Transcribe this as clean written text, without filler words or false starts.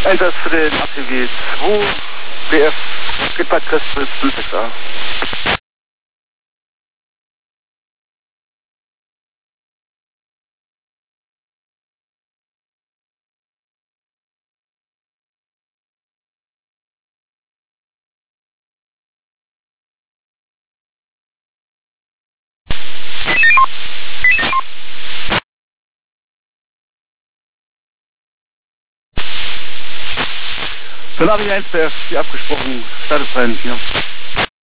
Einsatz für den ATW 2, BF, Feedback Crest 56A. Für Navi 1 BF, wie abgesprochen, Status 3 hier.